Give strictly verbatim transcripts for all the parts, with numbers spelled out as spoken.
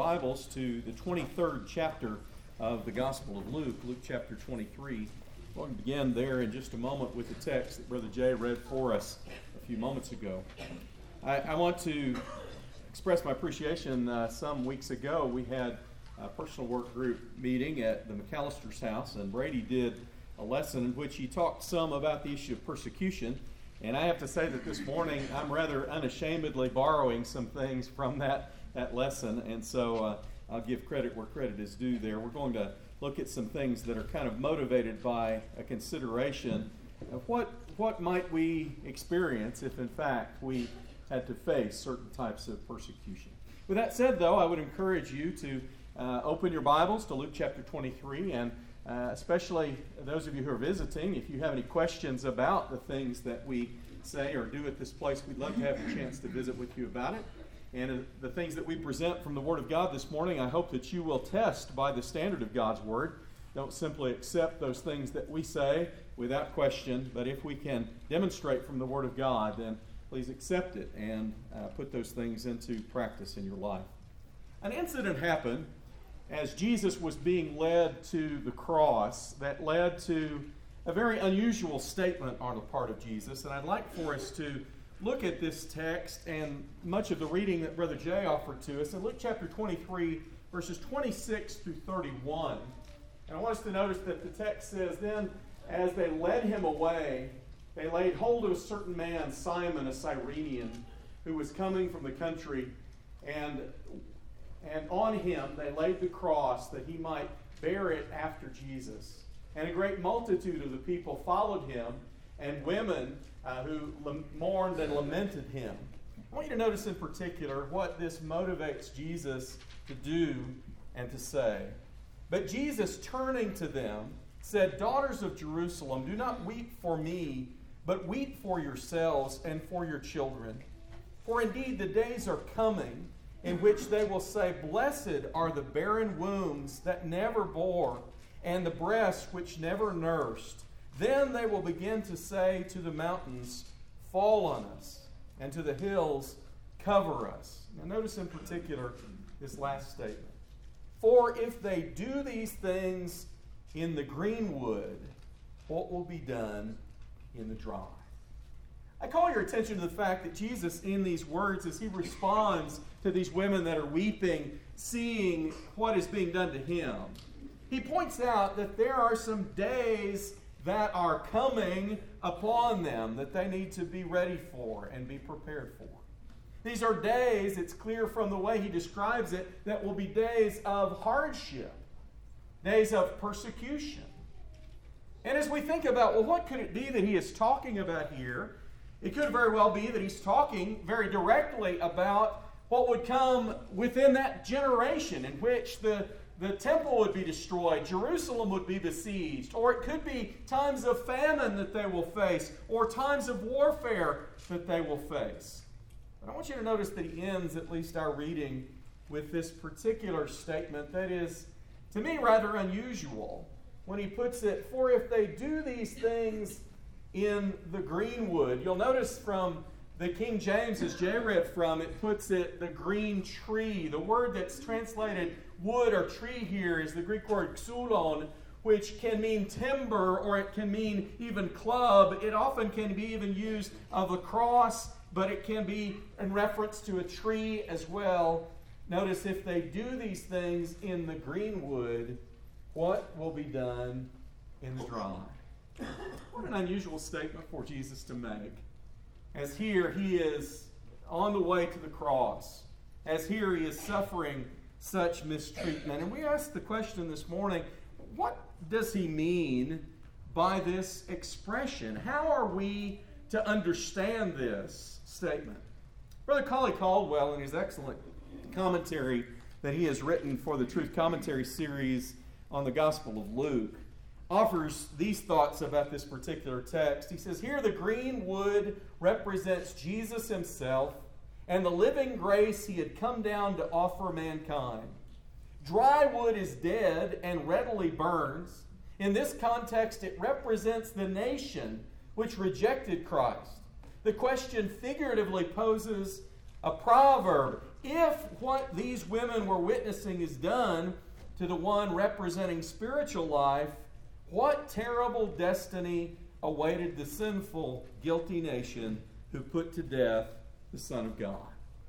Bibles to the twenty-third chapter of the Gospel of Luke, Luke chapter twenty-three. We're going to begin there in just a moment with the text that Brother Jay read for us a few moments ago. I, I want to express my appreciation. Uh, some weeks ago, we had a personal work group meeting at the McAllister's house, and Brady did a lesson in which he talked some about the issue of persecution. And I have to say that this morning I'm rather unashamedly borrowing some things from that, that lesson, and so uh, I'll give credit where credit is due there. We're going to look at some things that are kind of motivated by a consideration of what, what might we experience if in fact we had to face certain types of persecution. With that said, though, I would encourage you to uh, open your Bibles to Luke chapter twenty-three, and Uh, especially those of you who are visiting, if you have any questions about the things that we say or do at this place, we'd love to have a chance to visit with you about it. And uh, the things that we present from the Word of God this morning, I hope that you will test by the standard of God's Word. Don't simply accept those things that we say without question, but if we can demonstrate from the Word of God, then please accept it and uh, put those things into practice in your life. An incident happened as Jesus was being led to the cross that led to a very unusual statement on the part of Jesus. And I'd like for us to look at this text and much of the reading that Brother Jay offered to us in Luke chapter twenty-three, verses twenty-six through thirty-one. And I want us to notice that the text says, "Then as they led him away, they laid hold of a certain man, Simon, a Cyrenian, who was coming from the country, and And on him they laid the cross that he might bear it after Jesus. And a great multitude of the people followed him, and women uh, who lam- mourned and lamented him." I want you to notice in particular what this motivates Jesus to do and to say. "But Jesus, turning to them, said, 'Daughters of Jerusalem, do not weep for me, but weep for yourselves and for your children. For indeed the days are coming in which they will say, Blessed are the barren wombs that never bore, and the breasts which never nursed. Then they will begin to say to the mountains, Fall on us, and to the hills, cover us.'" Now notice in particular this last statement. "For if they do these things in the green wood, what will be done in the dry?" I call your attention to the fact that Jesus, in these words, as he responds to these women that are weeping, seeing what is being done to him, he points out that there are some days that are coming upon them that they need to be ready for and be prepared for. These are days, it's clear from the way he describes it, that will be days of hardship, days of persecution. And as we think about, well, what could it be that he is talking about here? It could very well be that he's talking very directly about what would come within that generation in which the, the temple would be destroyed, Jerusalem would be besieged, or it could be times of famine that they will face, or times of warfare that they will face. But I want you to notice that he ends at least our reading with this particular statement that is, to me, rather unusual when he puts it, "For if they do these things in the greenwood." You'll notice from the King James, as Jay read from, it puts it the green tree. The word that's translated wood or tree here is the Greek word xulon, which can mean timber or it can mean even club. It often can be even used of a cross, but it can be in reference to a tree as well. Notice, if they do these things in the greenwood, what will be done in the dry? What an unusual statement for Jesus to make. As here he is on the way to the cross. As here he is suffering such mistreatment. And we ask the question this morning, what does he mean by this expression? How are we to understand this statement? Brother Collie Caldwell, in his excellent commentary that he has written for the Truth Commentary series on the Gospel of Luke, offers these thoughts about this particular text. He says, "Here the green wood represents Jesus himself and the living grace he had come down to offer mankind. Dry wood is dead and readily burns. In this context, it represents the nation which rejected Christ. The question figuratively poses a proverb. if what these women were witnessing is done to the one representing spiritual life, what terrible destiny awaited the sinful, guilty nation who put to death the Son of God?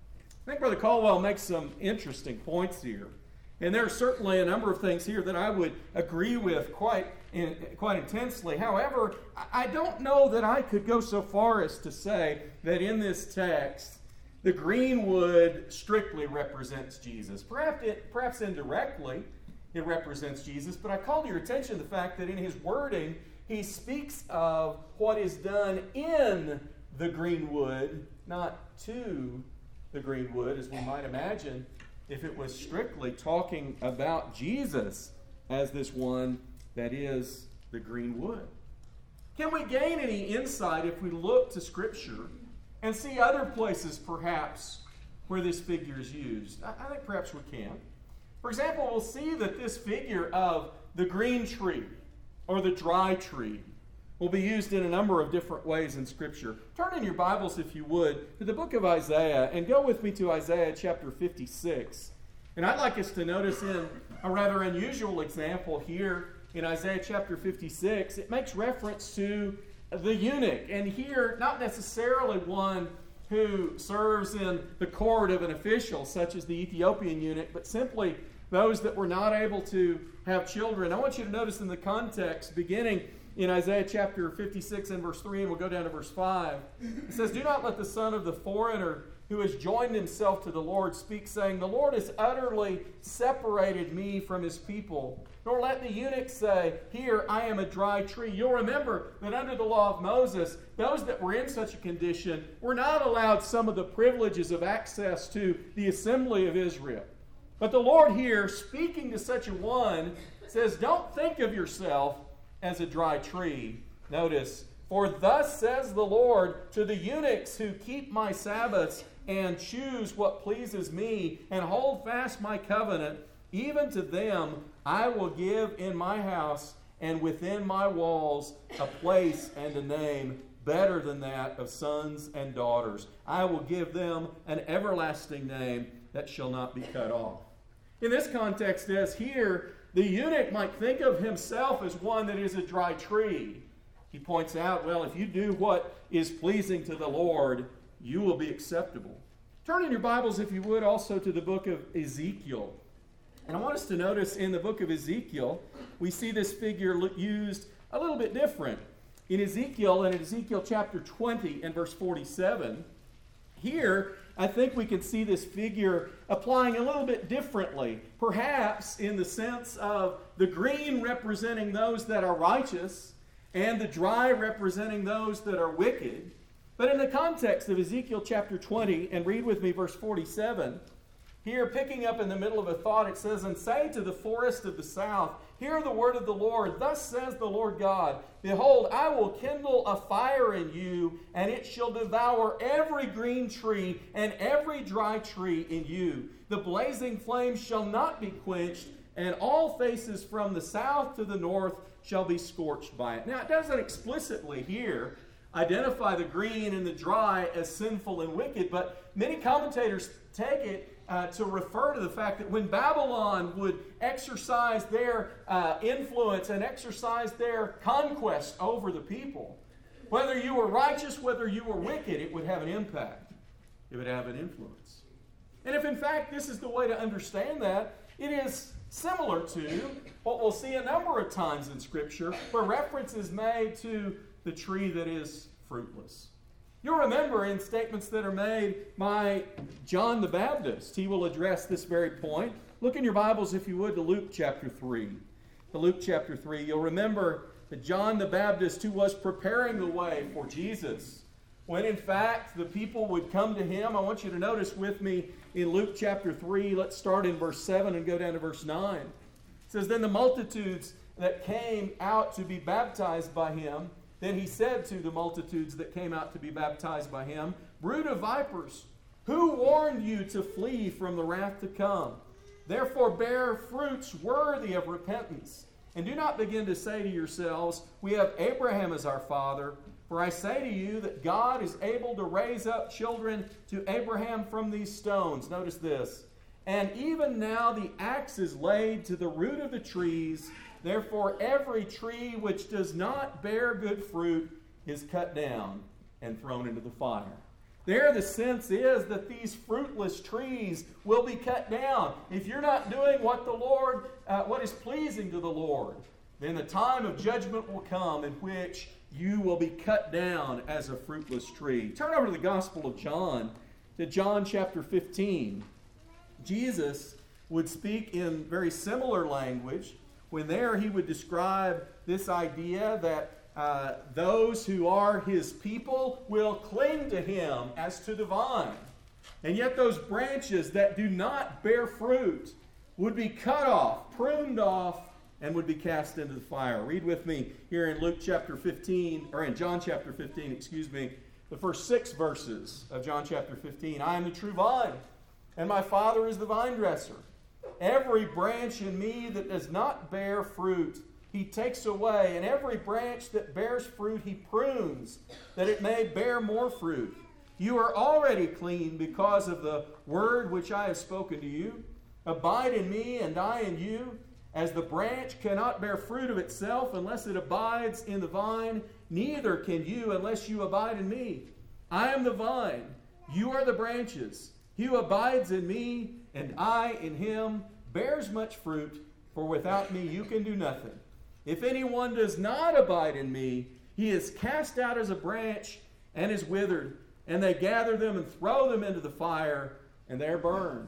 I think Brother Caldwell makes some interesting points here. And there are certainly a number of things here that I would agree with quite, in, quite intensely. However, I don't know that I could go so far as to say that in this text, the green wood strictly represents Jesus. Perhaps, it, perhaps indirectly it represents Jesus, but I call to your attention the fact that in his wording, he speaks of what is done in the green wood, not to the green wood, as we might imagine if it was strictly talking about Jesus as this one that is the green wood. Can we gain any insight if we look to Scripture and see other places perhaps where this figure is used? I, I think perhaps we can. For example, we'll see that this figure of the green tree or the dry tree will be used in a number of different ways in Scripture. Turn in your Bibles, if you would, to the book of Isaiah, and go with me to Isaiah chapter fifty-six. And I'd like us to notice in a rather unusual example here in Isaiah chapter fifty-six, it makes reference to the eunuch. And here, not necessarily one who serves in the court of an official, such as the Ethiopian eunuch, but simply those that were not able to have children. I want you to notice in the context, beginning in Isaiah chapter fifty-six and verse three, and we'll go down to verse five. It says, "Do not let the son of the foreigner who has joined himself to the Lord speak, saying, the Lord has utterly separated me from his people. Nor let the eunuch say, here, I am a dry tree." You'll remember that under the law of Moses, those that were in such a condition were not allowed some of the privileges of access to the assembly of Israel. But the Lord here, speaking to such a one, says, don't think of yourself as a dry tree. Notice, "For thus says the Lord to the eunuchs who keep my Sabbaths and choose what pleases me and hold fast my covenant, even to them I will give in my house and within my walls a place and a name better than that of sons and daughters. I will give them an everlasting name that shall not be cut off." In this context, as here, the eunuch might think of himself as one that is a dry tree. He points out, well, if you do what is pleasing to the Lord, you will be acceptable. Turn in your Bibles, if you would, also to the book of Ezekiel. And I want us to notice in the book of Ezekiel, we see this figure used a little bit different. In Ezekiel, and in Ezekiel chapter twenty and verse forty-seven, here, I think we can see this figure applying a little bit differently. Perhaps in the sense of the green representing those that are righteous, and the dry representing those that are wicked. But in the context of Ezekiel chapter twenty, and read with me verse forty-seven, here picking up in the middle of a thought, it says, "And say to the forest of the south, hear the word of the Lord. Thus says the Lord God, behold, I will kindle a fire in you, and it shall devour every green tree and every dry tree in you. The blazing flame shall not be quenched, and all faces from the south to the north shall be scorched by it." Now, it doesn't explicitly here identify the green and the dry as sinful and wicked, but many commentators take it uh, to refer to the fact that when Babylon would exercise their uh, influence and exercise their conquest over the people, whether you were righteous, whether you were wicked, it would have an impact. It would have an influence. And if in fact this is the way to understand that, it is similar to what we'll see a number of times in Scripture where reference is made to the tree that is fruitless. You'll remember in statements that are made by John the Baptist, he will address this very point. Look in your Bibles, if you would, to Luke chapter three. To Luke chapter three, you'll remember that John the Baptist, who was preparing the way for Jesus, when in fact the people would come to him. I want you to notice with me in Luke chapter three, let's start in verse seven and go down to verse nine. It says, "Then the multitudes that came out to be baptized by him, then he said to the multitudes that came out to be baptized by him, brood of vipers, who warned you to flee from the wrath to come? Therefore bear fruits worthy of repentance. And do not begin to say to yourselves, we have Abraham as our father. For I say to you that God is able to raise up children to Abraham from these stones. Notice this. And even now the axe is laid to the root of the trees. Therefore every tree which does not bear good fruit is cut down and thrown into the fire. There the sense is that these fruitless trees will be cut down. If you're not doing what the Lord, uh, what is pleasing to the Lord, then the time of judgment will come in which you will be cut down as a fruitless tree. Turn over to the Gospel of John, to John chapter fifteen. Jesus would speak in very similar language when there he would describe this idea that uh, those who are his people will cling to him as to the vine. And yet those branches that do not bear fruit would be cut off, pruned off, and would be cast into the fire. Read with me here in Luke chapter fifteen, or in John chapter fifteen, excuse me, the first six verses of John chapter fifteen. I am the true vine, and my Father is the vine dresser. Every branch in me that does not bear fruit, he takes away, and every branch that bears fruit, he prunes, that it may bear more fruit. You are already clean because of the word which I have spoken to you. Abide in me, and I in you. As the branch cannot bear fruit of itself unless it abides in the vine, neither can you unless you abide in me. I am the vine, you are the branches. He who abides in me, and I in him, bears much fruit, for without me you can do nothing. If anyone does not abide in me, he is cast out as a branch and is withered, and they gather them and throw them into the fire, and they are burned.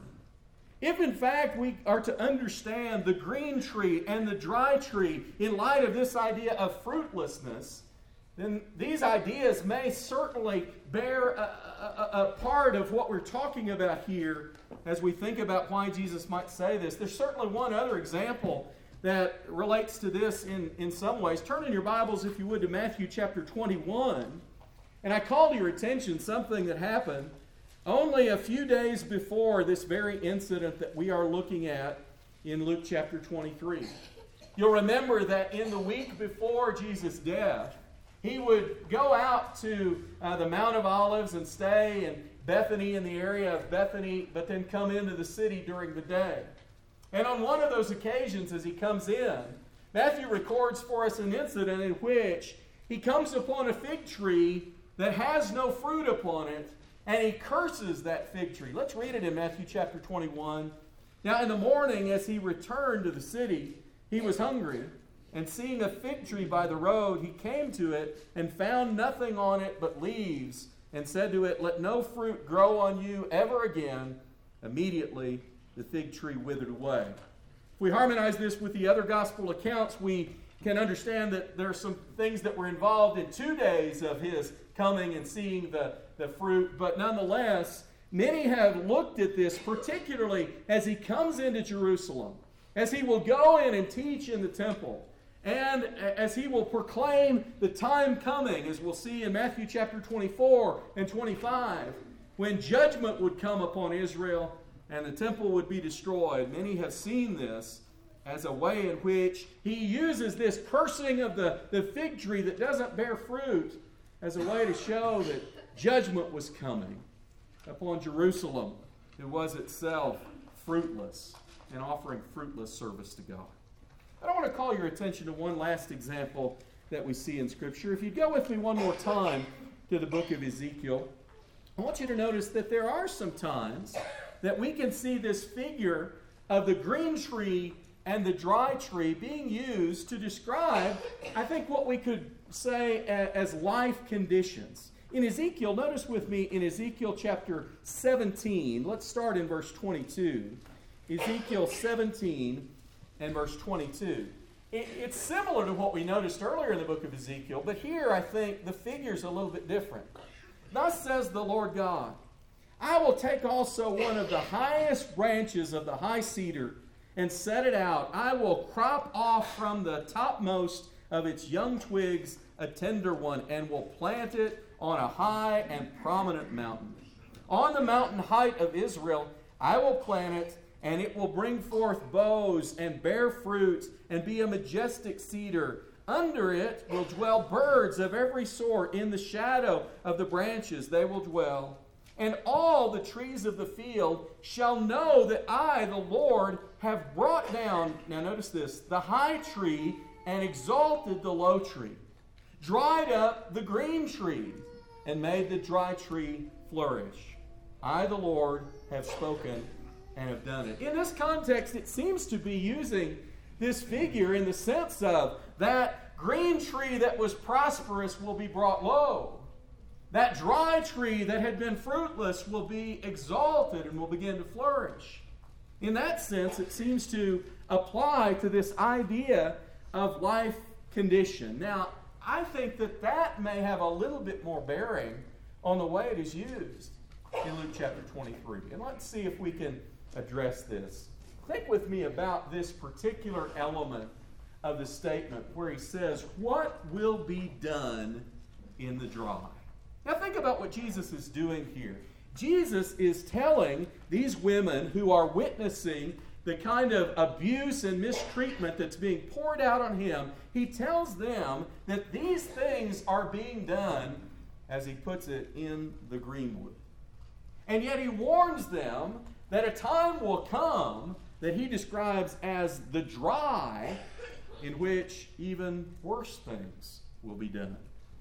If in fact we are to understand the green tree and the dry tree in light of this idea of fruitlessness, then these ideas may certainly bear a, a, a part of what we're talking about here as we think about why Jesus might say this. There's certainly one other example that relates to this in, in some ways. Turn in your Bibles, if you would, to Matthew chapter twenty-one. And I call to your attention something that happened only a few days before this very incident that we are looking at in Luke chapter twenty-three. You'll remember that in the week before Jesus' death, he would go out to uh, the Mount of Olives and stay in Bethany, in the area of Bethany, but then come into the city during the day. And on one of those occasions, as he comes in, Matthew records for us an incident in which he comes upon a fig tree that has no fruit upon it, and he curses that fig tree. Let's read it in Matthew chapter twenty-one. Now in the morning, as he returned to the city, he was hungry. And seeing a fig tree by the road, he came to it and found nothing on it but leaves, and said to it, "Let no fruit grow on you ever again." Immediately the fig tree withered away. If we harmonize this with the other gospel accounts, we can understand that there are some things that were involved in two days of his coming and seeing the, the fruit. But nonetheless, many have looked at this, particularly as he comes into Jerusalem, as he will go in and teach in the temple, and as he will proclaim the time coming, as we'll see in Matthew chapter twenty-four and twenty-five, when judgment would come upon Israel and the temple would be destroyed. Many have seen this as a way in which he uses this cursing of the, the fig tree that doesn't bear fruit as a way to show that judgment was coming upon Jerusalem, who was itself fruitless and offering fruitless service to God. I want to call your attention to one last example that we see in Scripture. If you go with me one more time to the book of Ezekiel, I want you to notice that there are some times that we can see this figure of the green tree and the dry tree being used to describe, I think, what we could say as life conditions. In Ezekiel, notice with me in Ezekiel chapter seventeen, let's start in verse twenty-two. Ezekiel seventeen and verse twenty-two. It, it's similar to what we noticed earlier in the book of Ezekiel, but here I think the figure's a little bit different. Thus says the Lord God, "I will take also one of the highest branches of the high cedar and set it out. I will crop off from the topmost of its young twigs a tender one, and will plant it on a high and prominent mountain. On the mountain height of Israel I will plant it, and it will bring forth boughs and bear fruit and be a majestic cedar, Under it will dwell birds of every sort. In the shadow of the branches they will dwell. And all the trees of the field shall know that I, the Lord, have brought down, now notice this, the high tree and exalted the low tree, dried up the green tree, and made the dry tree flourish. I, the Lord, have spoken and have done it. In this context, it seems to be using this figure in the sense of that green tree that was prosperous will be brought low. That dry tree that had been fruitless will be exalted and will begin to flourish. In that sense, it seems to apply to this idea of life condition. Now, I think that that may have a little bit more bearing on the way it is used in Luke chapter twenty-three. And let's see if we can address this. Think with me about this particular element of the statement where he says, "What will be done in the dry?" Now think about what Jesus is doing here. Jesus is telling these women who are witnessing the kind of abuse and mistreatment that's being poured out on him, he tells them that these things are being done, as he puts it, in the greenwood. And yet he warns them that a time will come that he describes as the dry, in which even worse things will be done.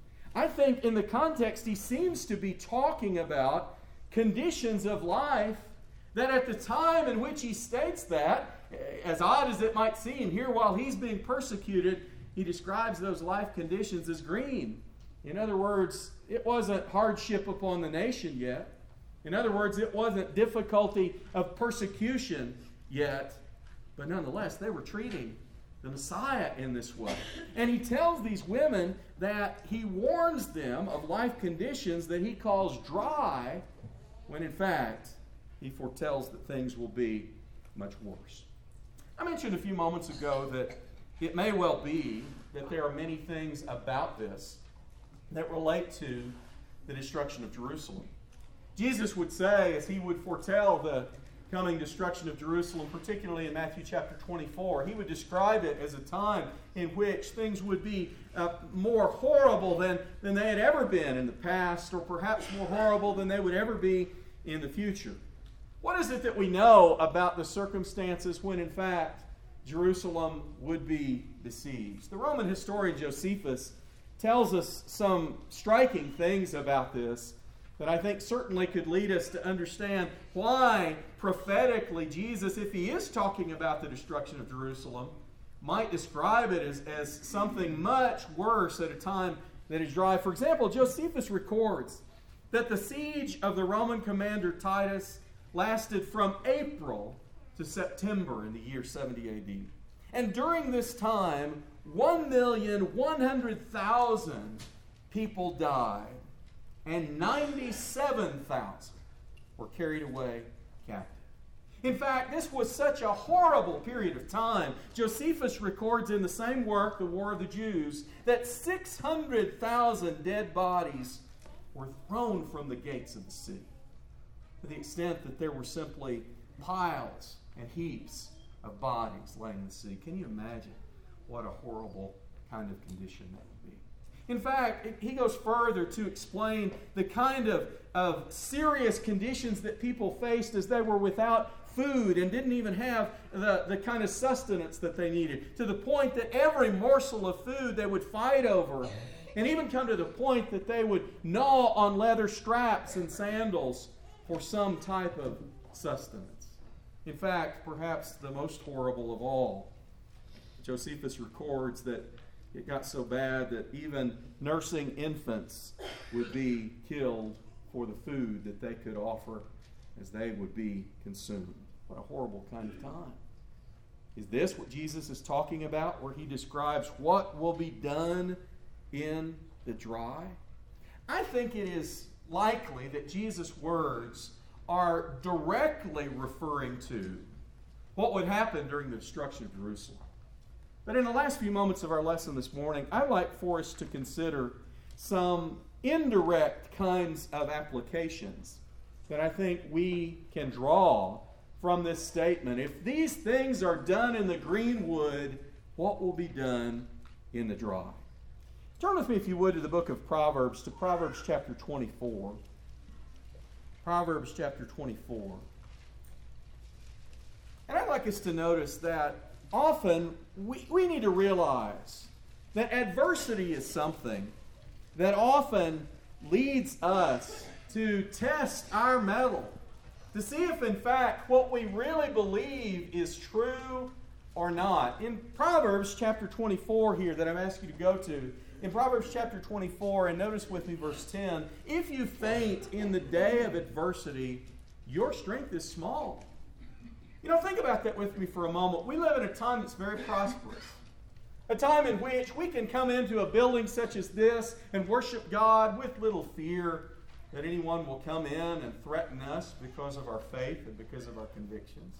I think in the context he seems to be talking about conditions of life that at the time in which he states that, as odd as it might seem, here while he's being persecuted, he describes those life conditions as green. In other words, it wasn't hardship upon the nation yet. In other words, it wasn't difficulty of persecution yet. But nonetheless, they were treating the Messiah in this way. And he tells these women that he warns them of life conditions that he calls dry, when in fact he foretells that things will be much worse. I mentioned a few moments ago that it may well be that there are many things about this that relate to the destruction of Jerusalem. Jesus would say, as he would foretell the coming destruction of Jerusalem, particularly in Matthew chapter twenty-four, he would describe it as a time in which things would be uh, more horrible than, than they had ever been in the past, or perhaps more horrible than they would ever be in the future. What is it that we know about the circumstances when, in fact, Jerusalem would be besieged? The Roman historian Josephus tells us some striking things about this that I think certainly could lead us to understand why prophetically Jesus, if he is talking about the destruction of Jerusalem, might describe it as, as something much worse at a time that is dry. For example, Josephus records that the siege of the Roman commander Titus lasted from April to September in the year seventy A D. And during this time, one million one hundred thousand people died, and ninety-seven thousand were carried away captive. In fact, this was such a horrible period of time. Josephus records in the same work, The War of the Jews, that six hundred thousand dead bodies were thrown from the gates of the city, to the extent that there were simply piles and heaps of bodies laying in the city. Can you imagine what a horrible kind of condition that would be? In fact, he goes further to explain the kind of, of serious conditions that people faced as they were without food and didn't even have the, the kind of sustenance that they needed, to the point that every morsel of food they would fight over, and even come to the point that they would gnaw on leather straps and sandals for some type of sustenance. In fact, perhaps the most horrible of all, Josephus records that it got so bad that even nursing infants would be killed for the food that they could offer as they would be consumed. What a horrible kind of time. Is this what Jesus is talking about, where he describes what will be done in the dry? I think it is likely that Jesus' words are directly referring to what would happen during the destruction of Jerusalem. But in the last few moments of our lesson this morning, I'd like for us to consider some indirect kinds of applications that I think we can draw from this statement. If these things are done in the greenwood, what will be done in the dry. Turn with me, if you would, to the book of Proverbs, to Proverbs chapter twenty-four. Proverbs chapter twenty-four. And I'd like us to notice that often we, we need to realize that adversity is something that often leads us to test our mettle, to see if in fact what we really believe is true or not. In Proverbs chapter twenty-four here that I'm asking you to go to, in Proverbs chapter twenty-four, and notice with me verse ten, if you faint in the day of adversity, your strength is small. You know, think about that with me for a moment. We live in a time that's very prosperous. A time in which we can come into a building such as this and worship God with little fear that anyone will come in and threaten us because of our faith and because of our convictions.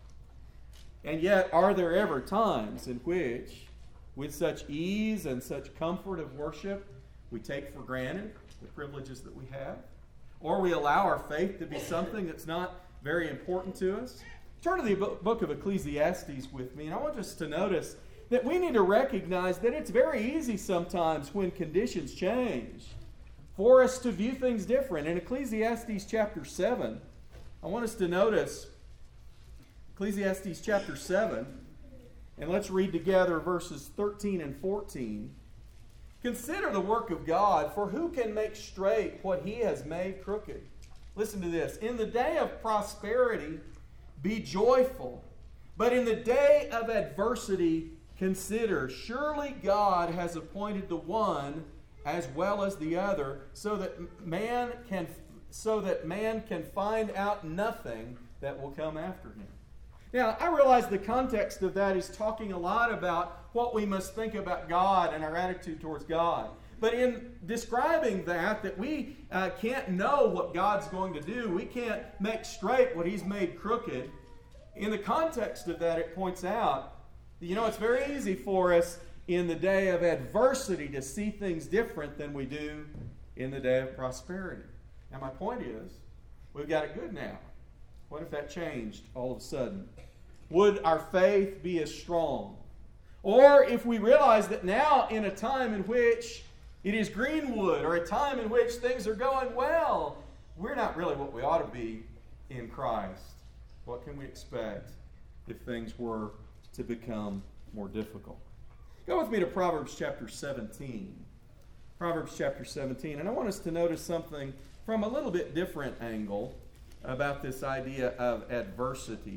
And yet, are there ever times in which, with such ease and such comfort of worship, we take for granted the privileges that we have? Or we allow our faith to be something that's not very important to us? Turn to the book of Ecclesiastes with me, and I want us to notice that we need to recognize that it's very easy sometimes when conditions change for us to view things different. In Ecclesiastes chapter seven, I want us to notice Ecclesiastes chapter seven, and let's read together verses thirteen and fourteen. Consider the work of God, for who can make straight what he has made crooked? Listen to this. In the day of prosperity, be joyful, but in the day of adversity, consider, surely God has appointed the one as well as the other, so that man can so that man can find out nothing that will come after him. Now, I realize the context of that is talking a lot about what we must think about God and our attitude towards God. But in describing that, that we uh, can't know what God's going to do, we can't make straight what He's made crooked, in the context of that, it points out, you know, it's very easy for us in the day of adversity to see things different than we do in the day of prosperity. Now, my point is, we've got it good now. What if that changed all of a sudden? Would our faith be as strong? Or if we realize that now, in a time in which it is Greenwood, or a time in which things are going well, we're not really what we ought to be in Christ. What can we expect if things were to become more difficult? Go with me to Proverbs chapter seventeen. Proverbs chapter seventeen. And I want us to notice something from a little bit different angle about this idea of adversity.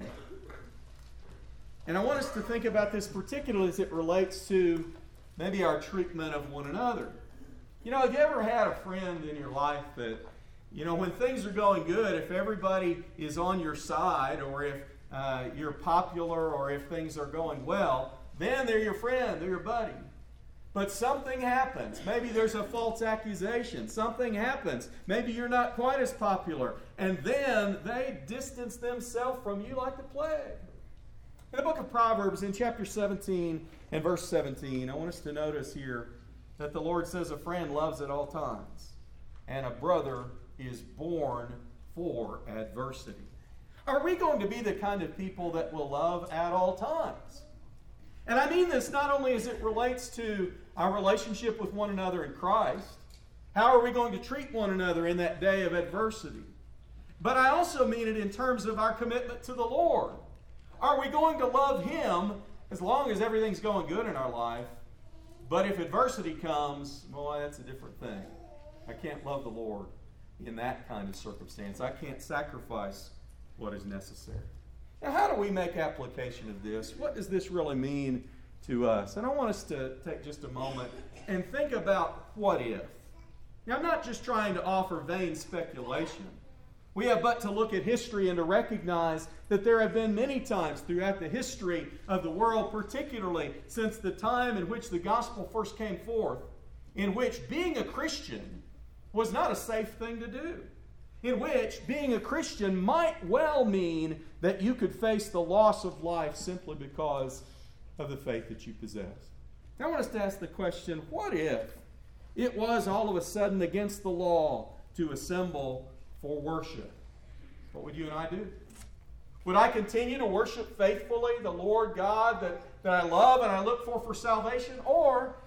And I want us to think about this particularly as it relates to maybe our treatment of one another. You know, have you ever had a friend in your life that, you know, when things are going good, if everybody is on your side, or if uh, you're popular, or if things are going well, then they're your friend, they're your buddy. But something happens. Maybe there's a false accusation. Something happens. Maybe you're not quite as popular. And then they distance themselves from you like the plague. In the book of Proverbs, in chapter seventeen and verse seventeen, I want us to notice here that the Lord says a friend loves at all times, and a brother is born for adversity. Are we going to be the kind of people that will love at all times? And I mean this not only as it relates to our relationship with one another in Christ. How are we going to treat one another in that day of adversity? But I also mean it in terms of our commitment to the Lord. Are we going to love Him as long as everything's going good in our life? But if adversity comes, boy, that's a different thing. I can't love the Lord in that kind of circumstance. I can't sacrifice what is necessary. Now, how do we make application of this? What does this really mean to us? And I want us to take just a moment and think about what if. Now, I'm not just trying to offer vain speculation. We have but to look at history and to recognize that there have been many times throughout the history of the world, particularly since the time in which the gospel first came forth, in which being a Christian was not a safe thing to do. In which being a Christian might well mean that you could face the loss of life simply because of the faith that you possess. Now I want us to ask the question, what if it was all of a sudden against the law to assemble for worship? What would you and I do? Would I continue to worship faithfully the Lord God that, that I love and I look for for salvation? Or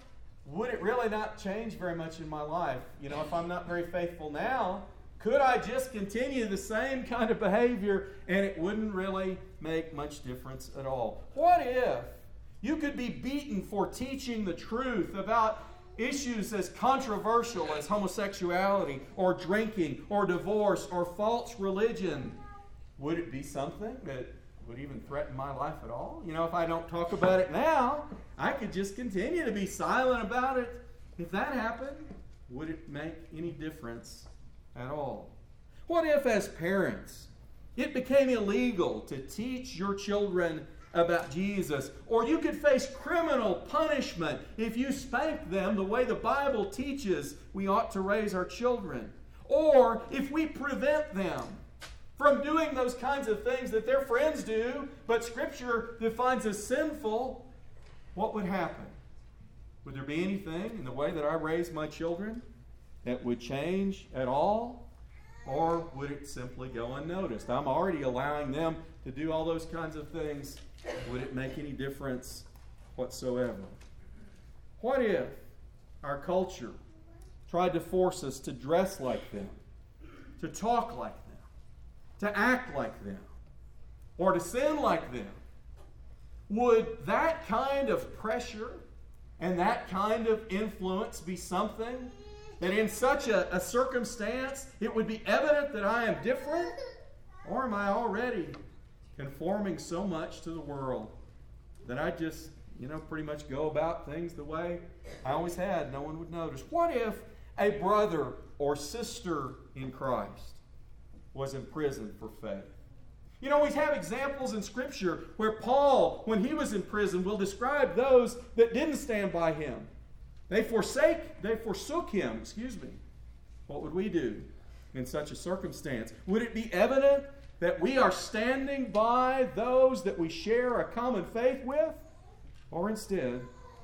would it really not change very much in my life? You know, if I'm not very faithful now, could I just continue the same kind of behavior and it wouldn't really make much difference at all? What if you could be beaten for teaching the truth about issues as controversial as homosexuality or drinking or divorce or false religion? Would it be something that would even threaten my life at all? You know, if I don't talk about it now, I could just continue to be silent about it. If that happened, would it make any difference at all? What if, as parents, it became illegal to teach your children about Jesus, or you could face criminal punishment if you spanked them the way the Bible teaches we ought to raise our children, or if we prevent them from doing those kinds of things that their friends do, but Scripture defines as sinful? What would happen? Would there be anything in the way that I raise my children that would change at all? Or would it simply go unnoticed? I'm already allowing them to do all those kinds of things. Would it make any difference whatsoever? What if our culture tried to force us to dress like them, to talk like them, to act like them, or to sin like them? Would that kind of pressure and that kind of influence be something that in such a, a circumstance it would be evident that I am different? Or am I already conforming so much to the world that I just, you know, pretty much go about things the way I always had? No one would notice. What if a brother or sister in Christ was in prison for faith? You know, we have examples in Scripture where Paul, when he was in prison, will describe those that didn't stand by him. They forsake, they forsook him, excuse me. What would we do in such a circumstance? Would it be evident that we are standing by those that we share a common faith with? Or instead,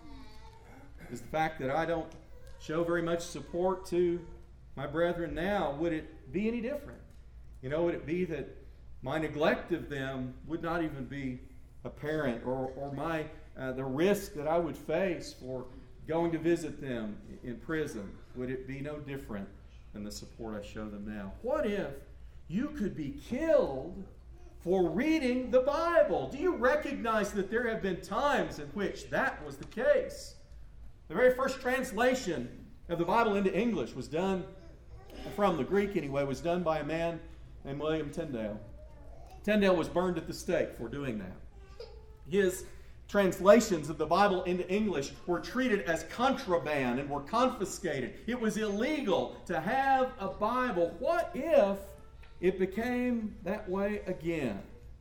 is the fact that I don't show very much support to my brethren now, would it be any different? You know, would it be that my neglect of them would not even be apparent, or, or my uh, the risk that I would face for going to visit them in prison, would it be no different than the support I show them now? What if you could be killed for reading the Bible? Do you recognize that there have been times in which that was the case? The very first translation of the Bible into English was done, from the Greek anyway, was done by a man named William Tyndale. Tyndale was burned at the stake for doing that. His translations of the Bible into English were treated as contraband and were confiscated. It was illegal to have a Bible. What if it became that way again?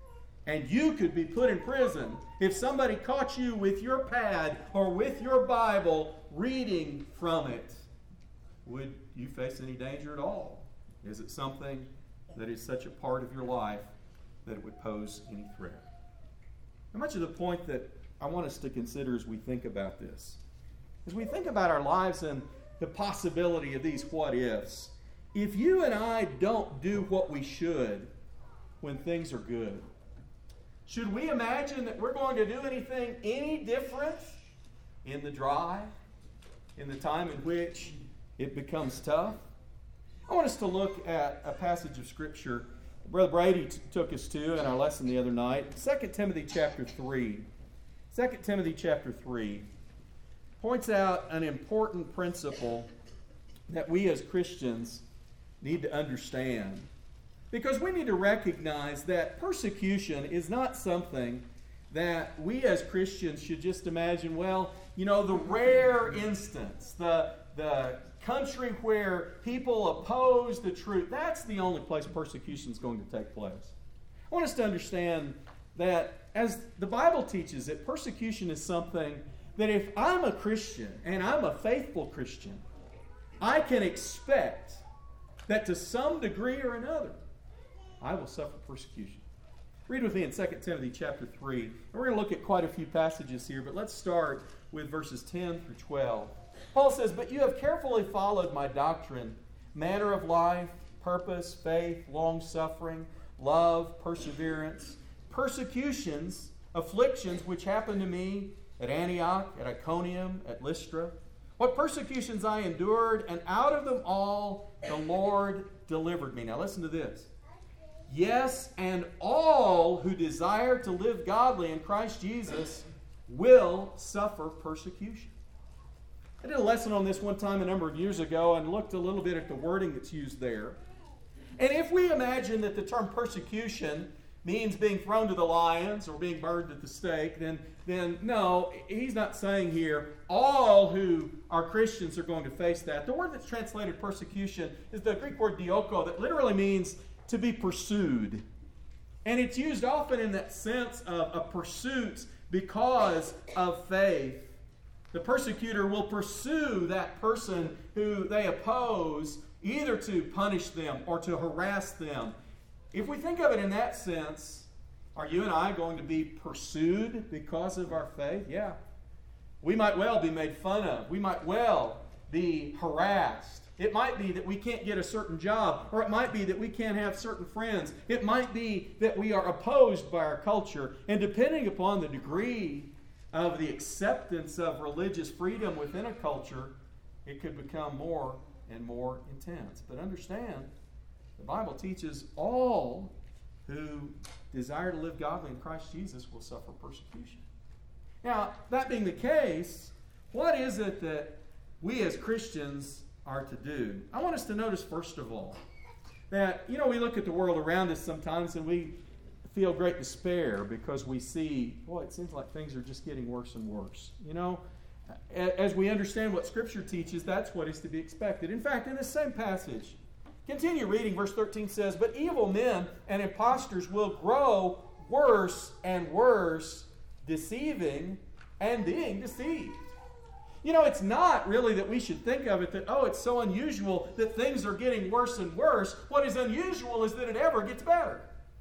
And you could be put in prison if somebody caught you with your pad or with your Bible reading from it. Would you face any danger at all? Is it something that is such a part of your life that it would pose any threat? And much of the point that I want us to consider as we think about this, as we think about our lives and the possibility of these what-ifs, if you and I don't do what we should when things are good, should we imagine that we're going to do anything any different in the dry, in the time in which it becomes tough? I want us to look at a passage of Scripture Brother Brady t- took us to in our lesson the other night. Second Timothy chapter three. Second Timothy chapter three points out an important principle that we as Christians need to understand. Because we need to recognize that persecution is not something that we as Christians should just imagine, well, you know, the rare instance, the, the country where people oppose the truth, that's the only place persecution is going to take place. I want us to understand that as the Bible teaches it, persecution is something that if I'm a Christian and I'm a faithful Christian, I can expect that to some degree or another, I will suffer persecution. Read with me in Second Timothy chapter three. And we're going to look at quite a few passages here, but let's start with verses ten through twelve. Paul says, "But you have carefully followed my doctrine, manner of life, purpose, faith, long-suffering, love, perseverance, persecutions, afflictions which happened to me at Antioch, at Iconium, at Lystra. What persecutions I endured, and out of them all the Lord delivered me. Now listen to this. Yes, and all who desire to live godly in Christ Jesus will suffer persecution. I did a lesson on this one time a number of years ago and looked a little bit at the wording that's used there. And if we imagine that the term persecution means being thrown to the lions or being burned at the stake, then, then no, he's not saying here all who are Christians are going to face that. The word that's translated persecution is the Greek word dioko, that literally means to be pursued. And it's used often in that sense of a pursuit because of faith. The persecutor will pursue that person who they oppose, either to punish them or to harass them. If we think of it in that sense, are you and I going to be pursued because of our faith? Yeah. We might well be made fun of. We might well be harassed. It might be that we can't get a certain job, or it might be that we can't have certain friends. It might be that we are opposed by our culture. And depending upon the degree of the acceptance of religious freedom within a culture, it could become more and more intense. But understand, the Bible teaches all who desire to live godly in Christ Jesus will suffer persecution. Now, that being the case, what is it that we as Christians are to do? I want us to notice, first of all, that, you know, we look at the world around us sometimes and we feel great despair because we see, boy, it seems like things are just getting worse and worse. You know, as we understand what Scripture teaches, that's what is to be expected. In fact, in this same passage, continue reading, verse thirteen says, "But evil men and impostors will grow worse and worse, deceiving and being deceived." You know, it's not really that we should think of it that, oh, it's so unusual that things are getting worse and worse. What is unusual is that it ever gets better.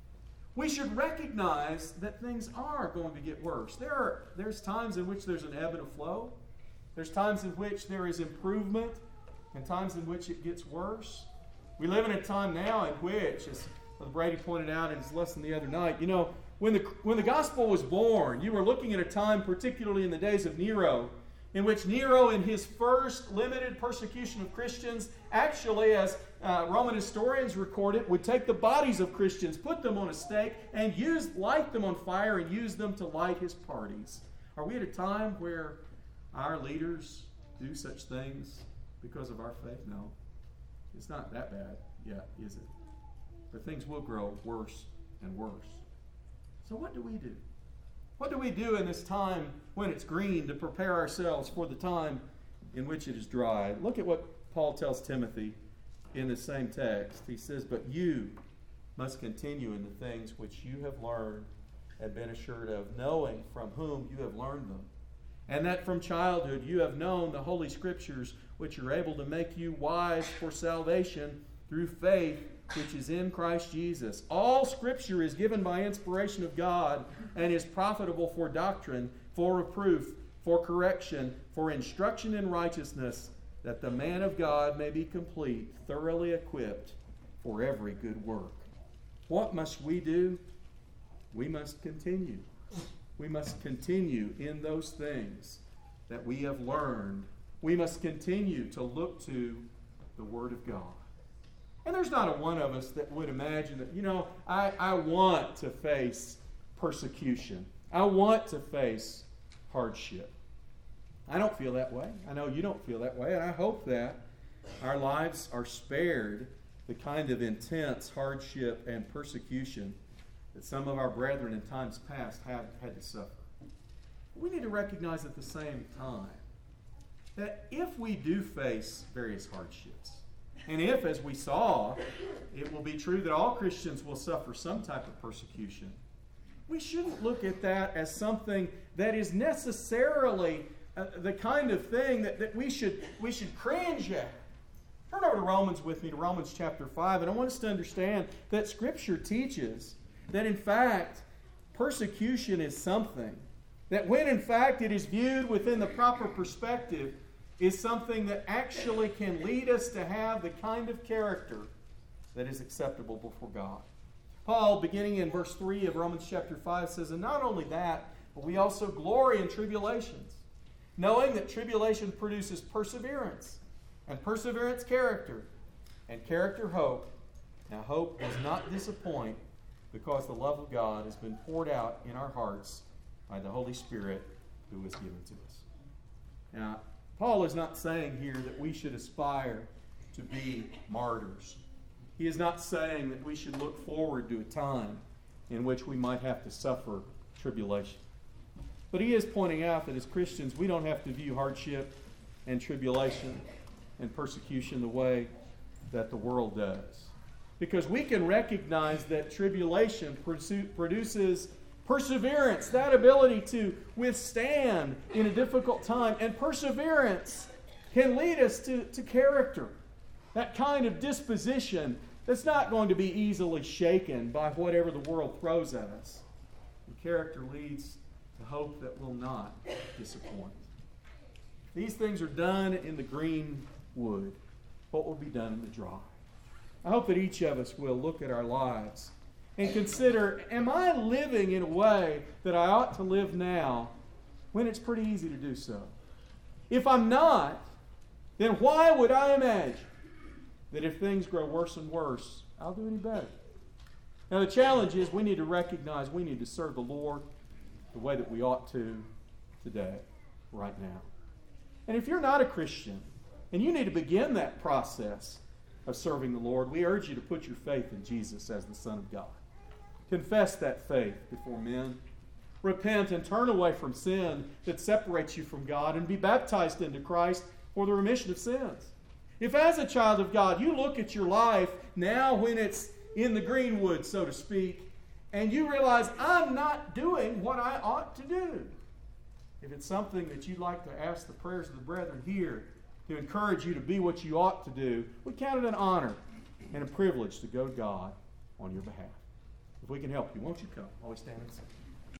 We should recognize that things are going to get worse. There are, there's times in which there's an ebb and a flow. There's times in which there is improvement and times in which it gets worse. We live in a time now in which, as Brother Brady pointed out in his lesson the other night, you know, when the, when the gospel was born, you were looking at a time, particularly in the days of Nero, in which Nero, in his first limited persecution of Christians, actually, as uh, Roman historians record it, would take the bodies of Christians, put them on a stake, and use light them on fire and use them to light his parties. Are we at a time where our leaders do such things because of our faith? No. It's not that bad yet, is it? But things will grow worse and worse. So what do we do? What do we do in this time when it's green to prepare ourselves for the time in which it is dry? Look at what Paul tells Timothy in the same text. He says, "But you must continue in the things which you have learned and been assured of, knowing from whom you have learned them, and that from childhood you have known the Holy Scriptures, which are able to make you wise for salvation through faith which is in Christ Jesus. All Scripture is given by inspiration of God and is profitable for doctrine, for reproof, for correction, for instruction in righteousness, that the man of God may be complete, thoroughly equipped for every good work." What must we do? We must continue. We must continue in those things that we have learned. We must continue to look to the Word of God. And there's not a one of us that would imagine that, you know, I, I want to face persecution. I want to face hardship. I don't feel that way. I know you don't feel that way, and I hope that our lives are spared the kind of intense hardship and persecution that some of our brethren in times past have had to suffer. We need to recognize at the same time that if we do face various hardships, and if, as we saw, it will be true that all Christians will suffer some type of persecution, we shouldn't look at that as something that is necessarily uh, the kind of thing that, that we should we should cringe at. Turn over to Romans with me, to Romans chapter five, and I want us to understand that Scripture teaches that, in fact, persecution is something that, when in fact it is viewed within the proper perspective, is something that actually can lead us to have the kind of character that is acceptable before God. Paul, beginning in verse three of Romans chapter five, says, "And not only that, but we also glory in tribulations, knowing that tribulation produces perseverance, and perseverance character, and character hope. Now hope does not disappoint, because the love of God has been poured out in our hearts by the Holy Spirit who was given to us. Now, Paul is not saying here that we should aspire to be martyrs. He is not saying that we should look forward to a time in which we might have to suffer tribulation. But he is pointing out that as Christians, we don't have to view hardship and tribulation and persecution the way that the world does. Because we can recognize that tribulation produces perseverance, that ability to withstand in a difficult time. And perseverance can lead us to, to character, that kind of disposition that's not going to be easily shaken by whatever the world throws at us. And character leads to hope that will not disappoint. These things are done in the green wood. What will be done in the dry? I hope that each of us will look at our lives and consider, am I living in a way that I ought to live now when it's pretty easy to do so? If I'm not, then why would I imagine that if things grow worse and worse, I'll do any better? Now the challenge is we need to recognize we need to serve the Lord the way that we ought to today, right now. And if you're not a Christian and you need to begin that process of serving the Lord, we urge you to put your faith in Jesus as the Son of God. Confess that faith before men. Repent and turn away from sin that separates you from God and be baptized into Christ for the remission of sins. If as a child of God you look at your life now when it's in the greenwood, so to speak, and you realize I'm not doing what I ought to do, if it's something that you'd like to ask the prayers of the brethren here to encourage you to be what you ought to do, we count it an honor and a privilege to go to God on your behalf. If we can help you, won't you come? Always stand and sing.